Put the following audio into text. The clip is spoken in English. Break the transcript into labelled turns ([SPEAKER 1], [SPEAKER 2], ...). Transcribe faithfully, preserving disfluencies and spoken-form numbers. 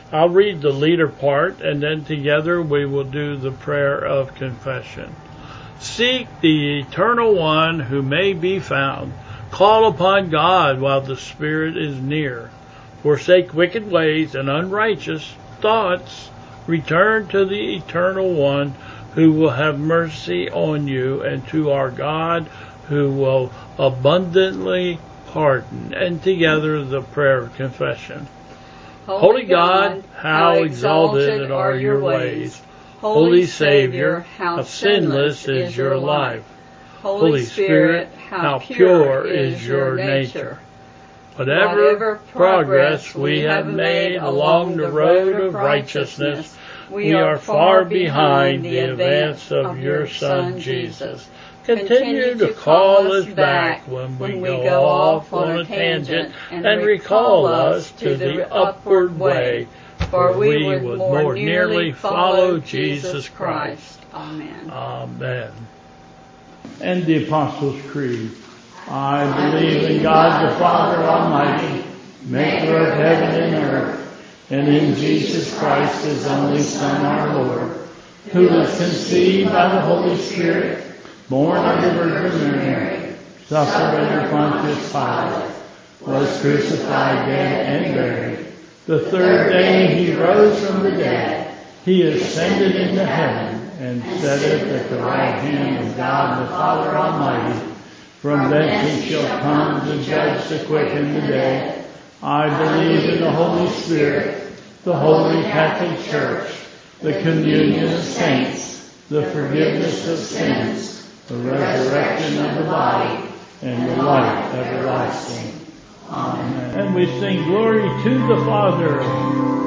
[SPEAKER 1] I'll read the leader part, and then together we will do the prayer of confession. Seek the Eternal One who may be found. Call upon God while the Spirit is near. Forsake wicked ways and unrighteous thoughts. Return to the Eternal One who will have mercy on you, and to our God who will abundantly pardon. And together the prayer of confession. Holy God, how exalted are your ways. Holy Savior, how sinless is your life. Holy Spirit, how pure is your nature. Whatever progress we have made along the road of righteousness, we are far behind the advance of your Son, Jesus. Continue to call us back when we go off on a tangent and recall us to the upward way, for we would more nearly follow Jesus Christ. Amen. Amen. And the Apostles' Creed. I believe in God the Father Almighty, maker of heaven and earth, and in Jesus Christ, his only Son, our Lord, who was conceived by the Holy Spirit, born of the Virgin Mary, suffered under Pontius Pilate, was crucified, dead, and buried. The third day he rose from the dead. He ascended into heaven, and sitteth at the right hand of God the Father Almighty. From thence he shall come to judge the quick and the dead. I believe in the Holy Spirit, the Holy Catholic Church, the communion of saints, the forgiveness of sins, the resurrection of the body, and the life everlasting. Amen. And we sing glory to the Father,